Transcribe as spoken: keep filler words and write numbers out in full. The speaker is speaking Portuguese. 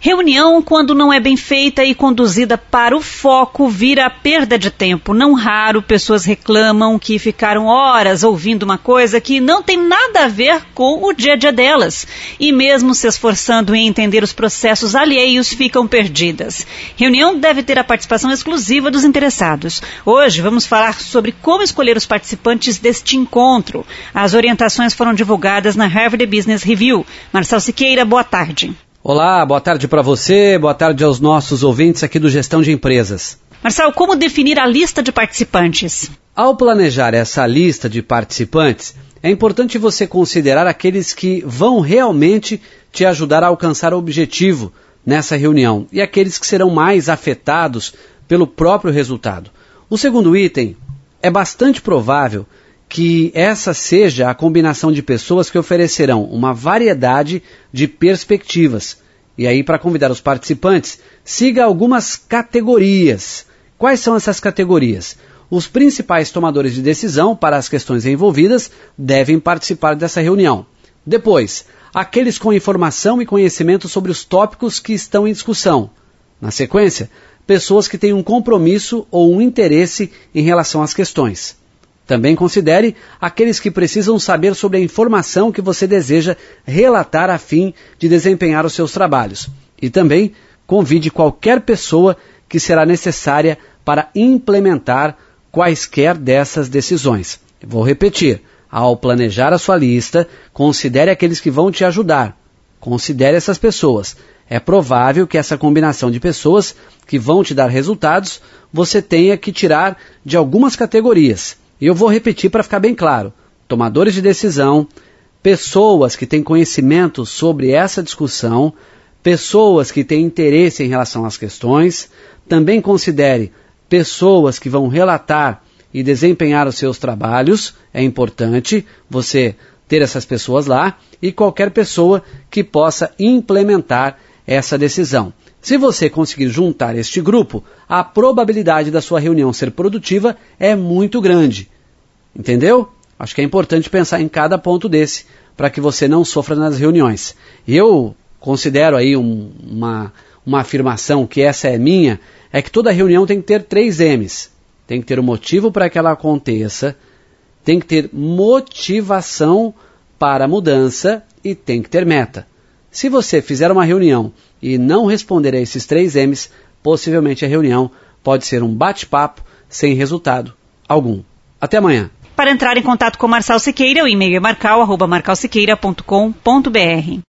Reunião, quando não é bem feita e conduzida para o foco, vira perda de tempo. Não raro, pessoas reclamam que ficaram horas ouvindo uma coisa que não tem nada a ver com o dia a dia delas. E mesmo se esforçando em entender os processos alheios, ficam perdidas. Reunião deve ter a participação exclusiva dos interessados. Hoje vamos falar sobre como escolher os participantes deste encontro. As orientações foram divulgadas na Harvard Business Review. Marcel Siqueira, boa tarde. Olá, boa tarde para você, boa tarde aos nossos ouvintes aqui do Gestão de Empresas. Marcel, como definir a lista de participantes? Ao planejar essa lista de participantes, é importante você considerar aqueles que vão realmente te ajudar a alcançar o objetivo nessa reunião e aqueles que serão mais afetados pelo próprio resultado. O segundo item, é bastante provável que essa seja a combinação de pessoas que oferecerão uma variedade de perspectivas. E aí, para convidar os participantes, siga algumas categorias. Quais são essas categorias? Os principais tomadores de decisão para as questões envolvidas devem participar dessa reunião. Depois, aqueles com informação e conhecimento sobre os tópicos que estão em discussão. Na sequência, pessoas que têm um compromisso ou um interesse em relação às questões. Também considere aqueles que precisam saber sobre a informação que você deseja relatar a fim de desempenhar os seus trabalhos. E também convide qualquer pessoa que será necessária para implementar quaisquer dessas decisões. Vou repetir, ao planejar a sua lista, considere aqueles que vão te ajudar. Considere essas pessoas. É provável que essa combinação de pessoas que vão te dar resultados, você tenha que tirar de algumas categorias. E eu vou repetir para ficar bem claro. Tomadores de decisão, pessoas que têm conhecimento sobre essa discussão, pessoas que têm interesse em relação às questões, também considere pessoas que vão relatar e desempenhar os seus trabalhos, é importante você ter essas pessoas lá, e qualquer pessoa que possa implementar essa decisão. Se você conseguir juntar este grupo, a probabilidade da sua reunião ser produtiva é muito grande. Entendeu? Acho que é importante pensar em cada ponto desse, para que você não sofra nas reuniões. Eu considero aí um, uma, uma afirmação que essa é minha, é que toda reunião tem que ter três M's. Tem que ter um motivo para que ela aconteça, tem que ter motivação para a mudança e tem que ter meta. Se você fizer uma reunião e não responder a esses três M's, possivelmente a reunião pode ser um bate-papo sem resultado algum. Até amanhã. Para entrar em contato com Marcel Siqueira, o e-mail é marcal arroba marcal siqueira ponto com ponto br.